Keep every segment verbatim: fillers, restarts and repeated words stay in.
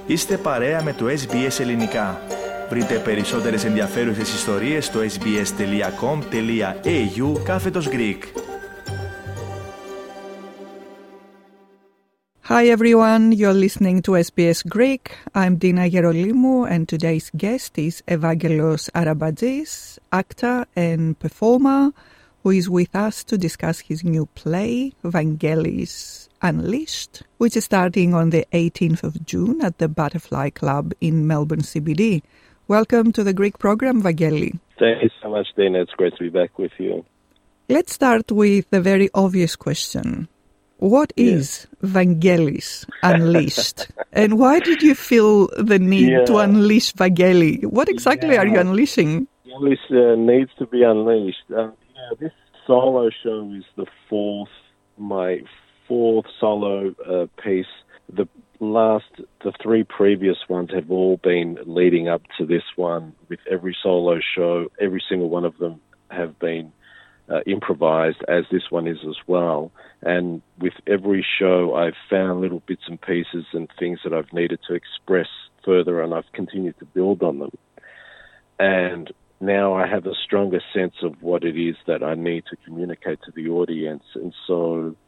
Είστε παρέα με το ες μπι ες Ελληνικά. Βρείτε περισσότερες ενδιαφέρουσες ιστορίες στο sbs.com.au κάθετος Greek. Hi everyone, you're listening to ες μπι ες Greek. I'm Dina Gerolimou and today's guest is Evangelos Arabadzis, actor and performer, who is with us to discuss his new play, Vangelis Unleashed, which is starting on the eighteenth of June at the Butterfly Club in Melbourne C B D. Welcome to the Greek program, Vangeli. Thank you so much, Dina. It's great to be back with you. Let's start with the very obvious question. What is yeah. Vangelis Unleashed? And why did you feel the need yeah. to unleash Vangeli? What exactly yeah. are you unleashing? Vangelis uh, needs to be unleashed. Um, yeah, this solo show is the fourth, my fourth solo uh, piece. The last, the three previous ones have all been leading up to this one. With every solo show, every single one of them have been Uh, improvised, as this one is as well. And with every show, I've found little bits and pieces and things that I've needed to express further, and I've continued to build on them. And now I have a stronger sense of what it is that I need to communicate to the audience. And so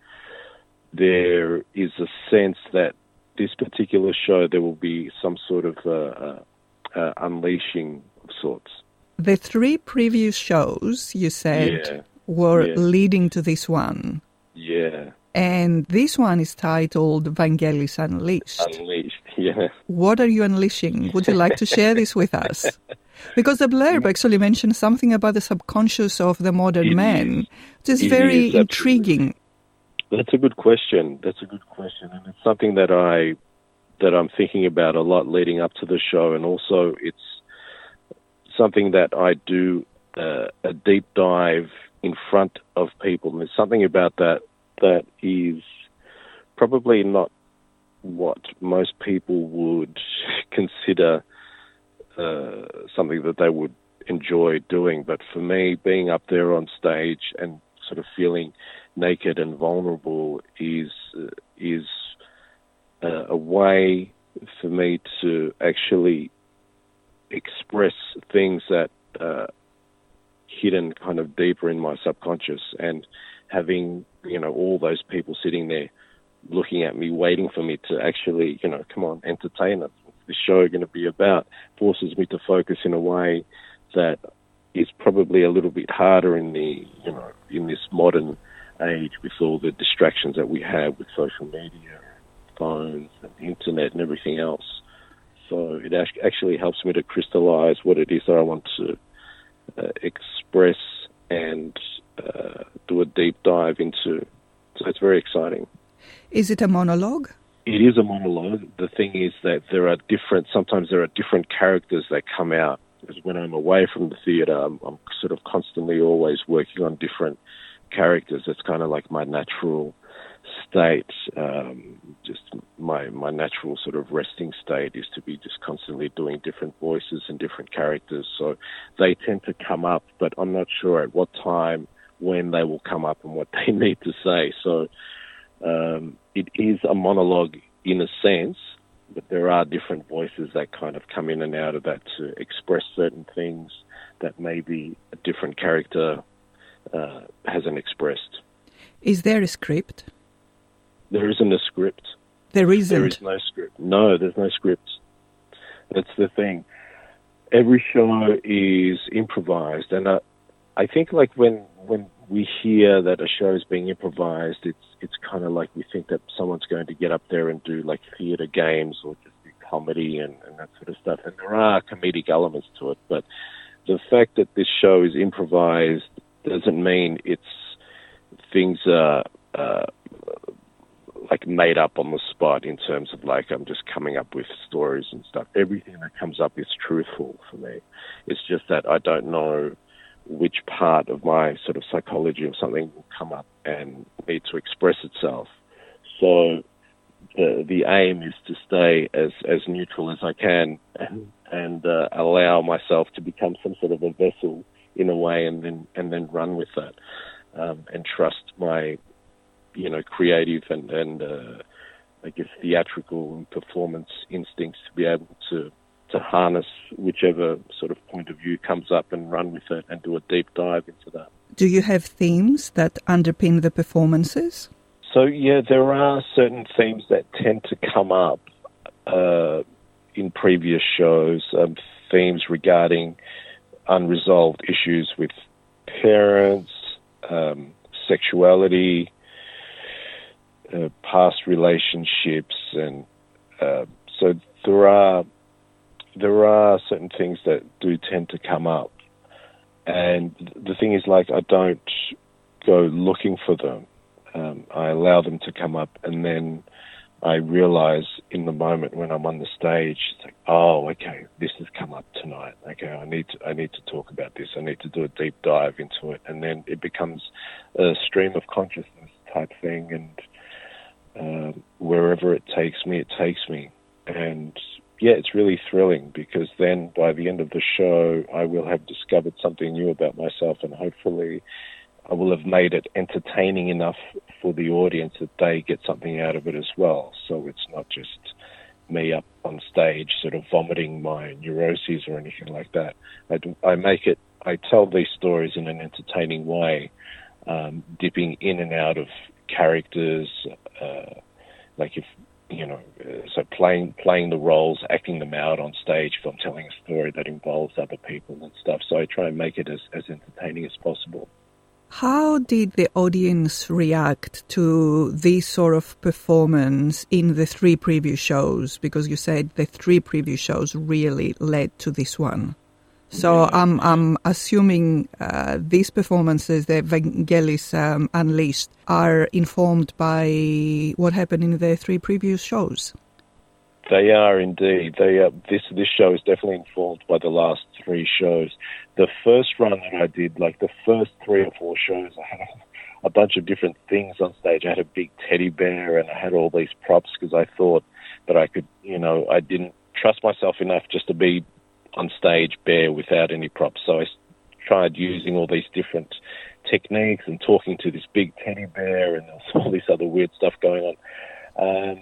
there is a sense that this particular show, there will be some sort of uh, uh, uh, unleashing of sorts. The three previous shows, you said, yeah. were yeah. leading to this one. Yeah. And this one is titled Vangelis Unleashed. Unleashed, yeah. What are you unleashing? Would you like to share this with us? Because the blurb actually mentions something about the subconscious of the modern it man, is. which is it very is, intriguing. That's a good question. That's a good question. And it's something that, I, that I'm thinking about a lot leading up to the show. And also it's something that I do uh, a deep dive in front of people. And there's something about that that is probably not what most people would consider uh, something that they would enjoy doing. But for me, being up there on stage and sort of feeling naked and vulnerable is uh, is uh, a way for me to actually express things that uh, hidden kind of deeper in my subconscious, and having, you know, all those people sitting there looking at me, waiting for me to actually, you know, come on, entertain us. What's this show going to be about? Forces me to focus in a way that is probably a little bit harder in the, you know, in this modern age with all the distractions that we have with social media, phones and internet and everything else. So it actually helps me to crystallize what it is that I want to uh, express and uh, do a deep dive into. So it's very exciting. Is it a monologue? It is a monologue. The thing is that there are different, sometimes there are different characters that come out. Because when I'm away from the theatre, I'm, I'm sort of constantly always working on different characters. It's kind of like my natural state, um, just my my natural sort of resting state is to be just constantly doing different voices and different characters. So they tend to come up, but I'm not sure at what time, when they will come up and what they need to say. So um, it is a monologue in a sense, but there are different voices that kind of come in and out of that to express certain things that maybe a different character uh, hasn't expressed. Is there a script? There isn't a script. There isn't? There is no script. No, there's no script. That's the thing. Every show is improvised. And I, I think like when when we hear that a show is being improvised, it's it's kind of like we think that someone's going to get up there and do like theatre games or just do comedy and, and that sort of stuff. And there are comedic elements to it. But the fact that this show is improvised doesn't mean it's things are... Uh, like made up on the spot in terms of like I'm just coming up with stories and stuff. Everything that comes up is truthful for me. It's just that I don't know which part of my sort of psychology or something will come up and need to express itself. So the the aim is to stay as, as neutral as I can and, and uh, allow myself to become some sort of a vessel in a way, and then and then run with that um, and trust my you know, creative and, and uh, I guess, theatrical and performance instincts to be able to, to harness whichever sort of point of view comes up and run with it and do a deep dive into that. Do you have themes that underpin the performances? So, yeah, there are certain themes that tend to come up uh, in previous shows, um, themes regarding unresolved issues with parents, um, sexuality, uh, past relationships, and uh, so there are there are certain things that do tend to come up. And the thing is, like, I don't go looking for them. Um, I allow them to come up, and then I realize in the moment when I'm on the stage, it's like, oh, okay, this has come up tonight. Okay, I need to, I need to talk about this. I need to do a deep dive into it, and then it becomes a stream of consciousness type thing, and um, wherever it takes me, it takes me. And yeah, it's really thrilling, because then by the end of the show, I will have discovered something new about myself, and hopefully I will have made it entertaining enough for the audience that they get something out of it as well. So it's not just me up on stage sort of vomiting my neuroses or anything like that. I, do, I make it, I tell these stories in an entertaining way, um, dipping in and out of characters, uh, like if, you know, uh, so playing playing the roles, acting them out on stage if I'm telling a story that involves other people and stuff. So I try and make it as, as entertaining as possible. How did the audience react to this sort of performance in the three previous shows? Because you said the three previous shows really led to this one. So yeah. I'm I'm assuming uh, these performances, the Vangelis um, Unleashed, are informed by what happened in the three previous shows. They are indeed. They are, this this show is definitely informed by the last three shows. The first run that I did, like the first three or four shows, I had a, a bunch of different things on stage. I had a big teddy bear, and I had all these props because I thought that I could, you know, I didn't trust myself enough just to be on stage bare without any props. So I tried using all these different techniques and talking to this big teddy bear, and there was all this other weird stuff going on. Um,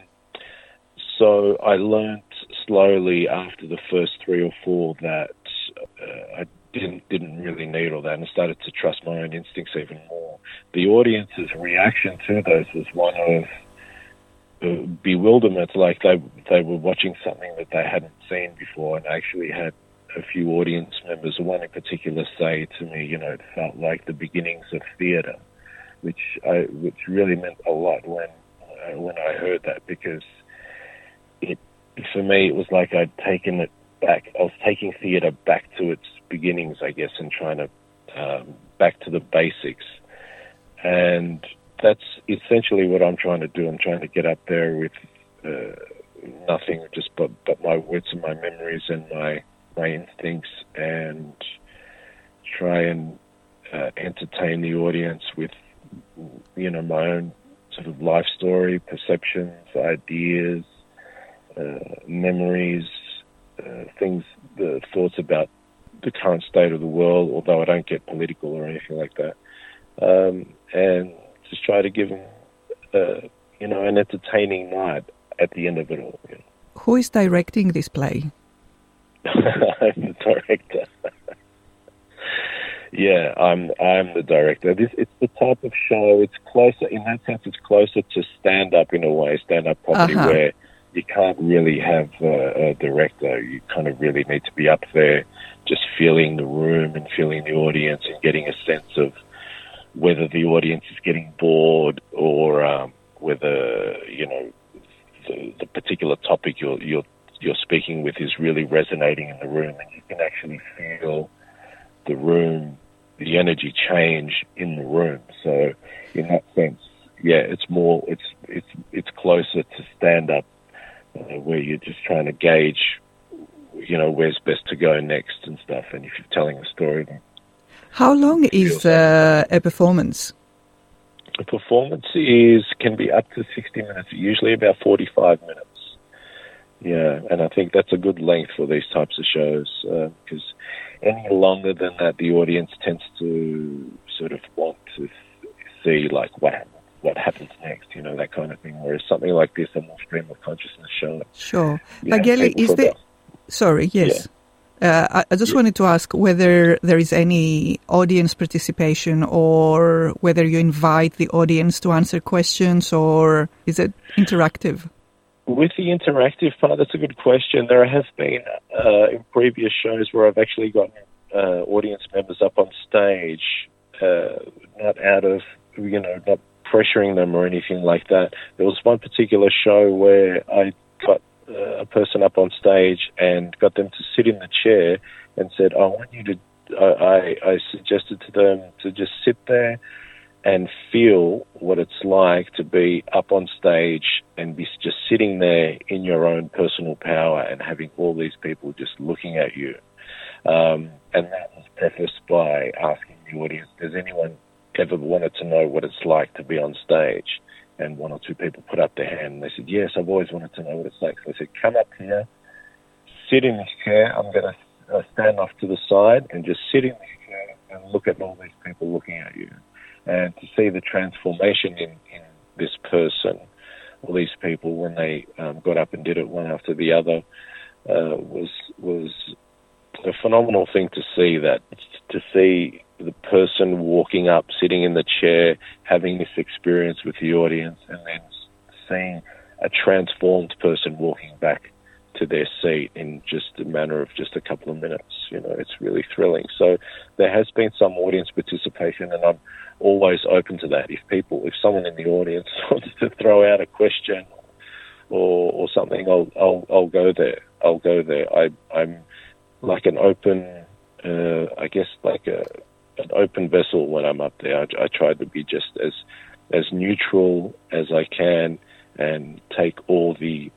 So I learnt slowly after the first three or four that uh, I didn't didn't really need all that, and I started to trust my own instincts even more. The audience's reaction to those was one of uh, bewilderment, like they they were watching something that they hadn't seen before, and I actually had a few audience members, one in particular, say to me, you know, it felt like the beginnings of theatre, which I, which really meant a lot when uh, when I heard that, because It, for me, it was like I'd taken it back. I was taking theatre back to its beginnings, I guess, and trying to um, back to the basics. And that's essentially what I'm trying to do. I'm trying to get up there with uh, nothing, just but, but my words and my memories and my my instincts, and try and uh, entertain the audience with, you know, my own sort of life story, perceptions, ideas, Uh, memories, uh, things, the thoughts about the current state of the world, although I don't get political or anything like that, um, and just try to give them, uh, you know, an entertaining night at the end of it all. You know. Who is directing this play? I'm the director. Yeah, I'm I'm the director. This it's the type of show. It's closer in that sense. It's closer to stand up in a way, stand up comedy, uh-huh. where you can't really have uh, a director. You kind of really need to be up there just feeling the room and feeling the audience and getting a sense of whether the audience is getting bored or um, whether, you know, the, the particular topic you're, you're, you're speaking with is really resonating in the room, and you can actually feel the room, the energy change in the room. So in that sense, yeah, it's more, it's, it's, it's closer to stand up, Uh, where you're just trying to gauge, you know, where's best to go next and stuff. And if you're telling a story, then how long is uh, a performance? A performance is can be up to sixty minutes, usually about forty-five minutes. Yeah, and I think that's a good length for these types of shows, because uh, any longer than that, the audience tends to sort of want to see, like, what happened. what happens next, you know, that kind of thing. Whereas something like this, a more stream of consciousness show. Sure. Vangeli, is there... Sorry, yes. Yeah. Uh, I, I just yeah. wanted to ask whether there is any audience participation or whether you invite the audience to answer questions, or is it interactive? With the interactive part, that's a good question. There have been uh, in previous shows where I've actually gotten uh, audience members up on stage, uh, not out of, you know, not pressuring them or anything like that. There was one particular show where I got uh, a person up on stage and got them to sit in the chair and said, I want you to, I, I, I suggested to them to just sit there and feel what it's like to be up on stage and be just sitting there in your own personal power and having all these people just looking at you. Um, and that was prefaced by asking the audience, does anyone ever wanted to know what it's like to be on stage? And one or two people put up their hand and they said, yes, I've always wanted to know what it's like. So I said, come up here, sit in this chair. I'm going to uh, stand off to the side and just sit in this chair and look at all these people looking at you. And to see the transformation in, in this person, all these people, when they um, got up and did it one after the other, uh, was was a phenomenal thing to see. That to see the person walking up, sitting in the chair, having this experience with the audience, and then seeing a transformed person walking back to their seat in just a matter of just a couple of minutes. You know, it's really thrilling. So there has been some audience participation, and I'm always open to that. If people, if someone in the audience wants to throw out a question or or something, I'll I'll I'll go there. I'll go there. I I'm like an open, uh, I guess like a an open vessel when I'm up there. I, I try to be just as as neutral as I can and take all the,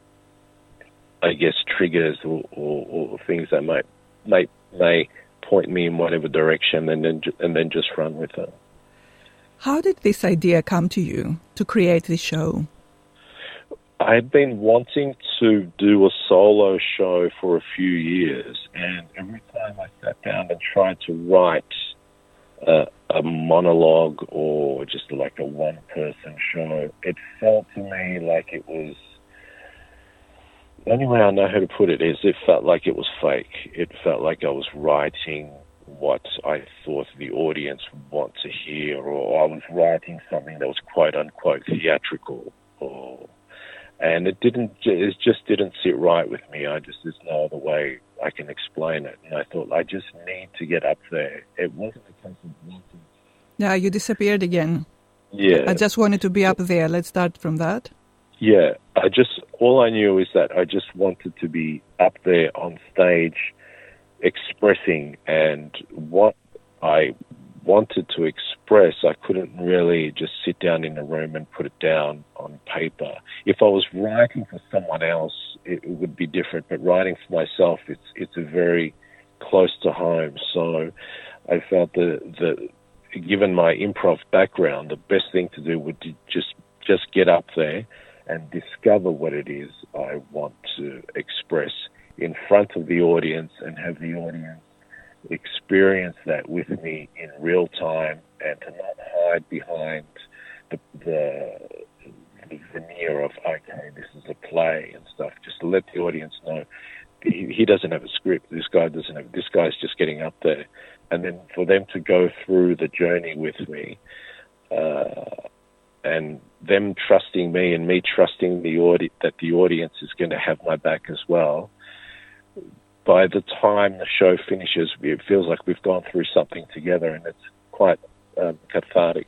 I guess, triggers or, or, or things that might may may point me in whatever direction, and then and then just run with it. How did this idea come to you to create this show? I'd been wanting to do a solo show for a few years, and every time I sat down and tried to write uh, a monologue or just like a one-person show, it felt to me like it was, the only way I know how to put it is it felt like it was fake. It felt like I was writing what I thought the audience would want to hear, or I was writing something that was quote unquote theatrical, or and it didn't, it just didn't sit right with me. I just, there's no other way I can explain it. And I thought, I just need to get up there. It wasn't a case of wanting. Yeah, you disappeared again. Yeah. I just wanted to be up there. Let's start from that. Yeah, I just, all I knew is that I just wanted to be up there on stage expressing, and what I wanted to express, I couldn't really just sit down in a room and put it down on paper. If I was writing for someone else, it, it would be different, but writing for myself, it's it's a very close to home. So I felt that, that given my improv background, the best thing to do would be just just get up there and discover what it is I want to express in front of the audience, and have the audience experience that with me in real time, and to not hide behind the, the, the veneer of, okay, this is a play and stuff. Just to let the audience know he, he doesn't have a script. This guy doesn't have, this guy's just getting up there. And then for them to go through the journey with me, uh, and them trusting me and me trusting the audi- that the audience is going to have my back as well. By the time the show finishes, it feels like we've gone through something together, and it's quite um, cathartic.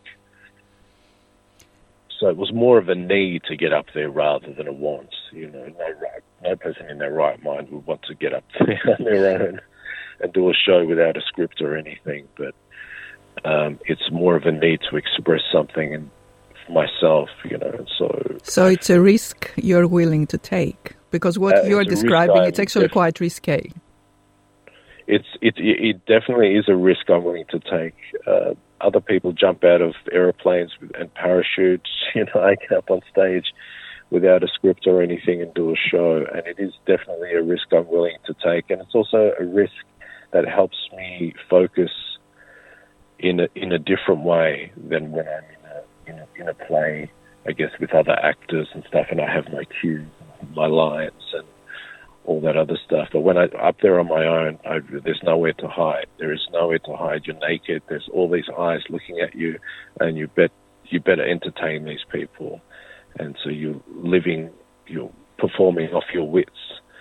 So it was more of a need to get up there rather than a want. You know, no right, no person in their right mind would want to get up there on their own and do a show without a script or anything. But um, it's more of a need to express something and for myself, you know. So, so it's a risk you're willing to take. Because what uh, you're describing, it's actually def- quite risque. It's it it definitely is a risk I'm willing to take. Uh, other people jump out of airplanes and parachutes. You know, I get up on stage without a script or anything and do a show, and it is definitely a risk I'm willing to take. And it's also a risk that helps me focus in a, in a different way than when I'm in a in a, in a play, I guess, with other actors and stuff, and I have my cues, my lines, and all that other stuff. But when I'm up there on my own, I, there's nowhere to hide. There is nowhere to hide. You're naked. There's all these eyes looking at you, and you bet you better entertain these people. And so you're living, you're performing off your wits.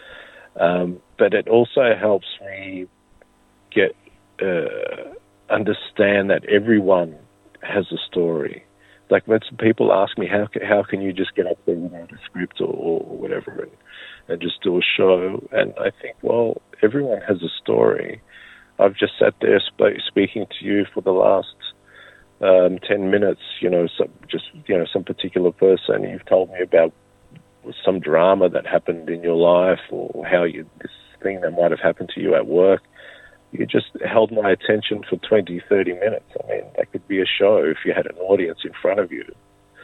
Um, but it also helps me get uh, understand that everyone has a story. Like when some people ask me, how can, how can you just get up there without a script or, or whatever and, and just do a show? And I think, well, everyone has a story. I've just sat there sp- speaking to you for the last um, ten minutes, you know, some, just, you know, some particular person. You've told me about some drama that happened in your life or how you, this thing that might have happened to you at work. You just held my attention for twenty, thirty minutes. I mean, that could be a show if you had an audience in front of you.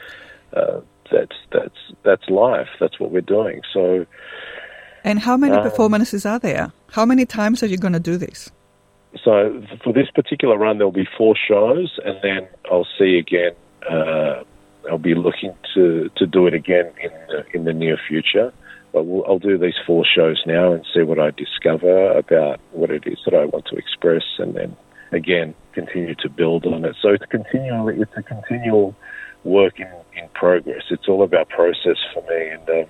Uh, that's that's that's life. That's what we're doing. So. And how many um, performances are there? How many times are you going to do this? So for this particular run, there'll be four shows, and then I'll see again. Uh, I'll be looking to, to do it again in the, in the near future. But we'll, I'll do these four shows now and see what I discover about what it is that I want to express, and then again continue to build on it. So it's continual. It's a continual work in, in progress. It's all about process for me, and um,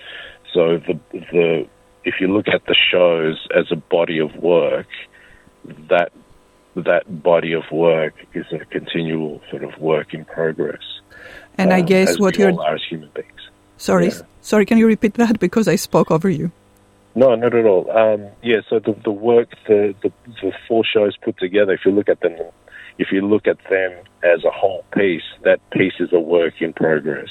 so the the if you look at the shows as a body of work, that that body of work is a continual sort of work in progress. And um, I guess what you're all are as human beings. Sorry, yeah. sorry. Can you repeat that because I spoke over you? No, not at all. Um, yeah. So the the work, the, the the four shows put together. If you look at them, if you look at them as a whole piece, that piece is a work in progress.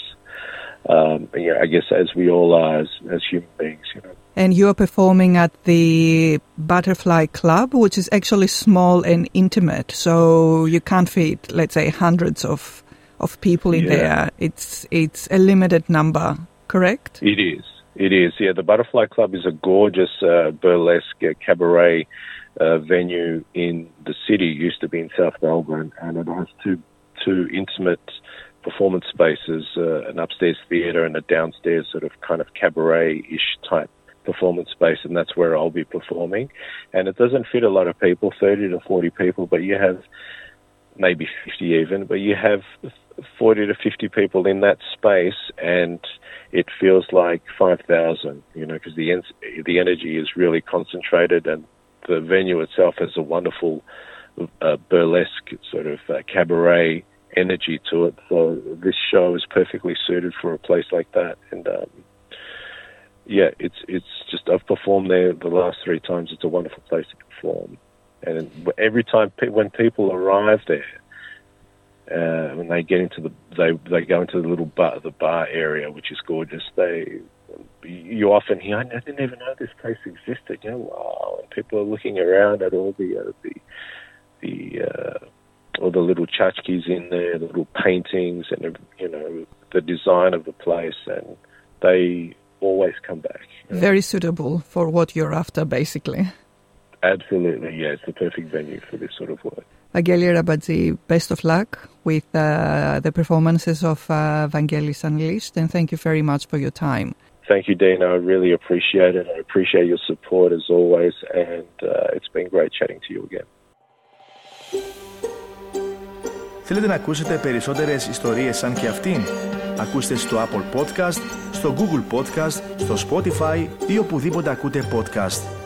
Um, yeah, I guess as we all are as, as human beings, you know. And you are performing at the Butterfly Club, which is actually small and intimate, so you can't fit, let's say, hundreds of of people in yeah. there. It's it's a limited number, correct? It is. It is. Yeah, the Butterfly Club is a gorgeous uh, burlesque uh, cabaret uh, venue in the city. It used to be in South Melbourne, and it has two two intimate performance spaces, uh, an upstairs theatre and a downstairs sort of kind of cabaret-ish type performance space, and that's where I'll be performing. And it doesn't fit a lot of people, thirty to forty people, but you have maybe fifty even, but you have forty to fifty people in that space, and it feels like five thousand, you know, because the, en- the energy is really concentrated, and the venue itself has a wonderful uh, burlesque sort of uh, cabaret energy to it. So this show is perfectly suited for a place like that. And um, yeah, it's it's just, I've performed there the last three times. It's a wonderful place to perform. And every time pe- when people arrive there, uh, when they get into the, they they go into the little bar, the bar area, which is gorgeous. They, you often hear, I didn't even know this place existed. You know, wow! And people are looking around at all the uh, the the uh, all the little tchotchkes in there, the little paintings, and you know the design of the place, and they always come back. You know? Very suitable for what you're after, basically. Absolutely, yeah. It's the perfect venue for this sort of work. Vangeli Arabadzi, best of luck with uh, the performances of uh, Vangelis Unleashed, and thank you very much for your time. Thank you, Dina. I really appreciate it. I appreciate your support as always, and uh, it's been great chatting to you again. Θέλετε να ακούσετε περισσότερες ιστορίες σαν και αυτήν? Ακούστε στο Apple Podcast, στο Google Podcast, στο Spotify ή οπουδήποτε ακούτε podcast.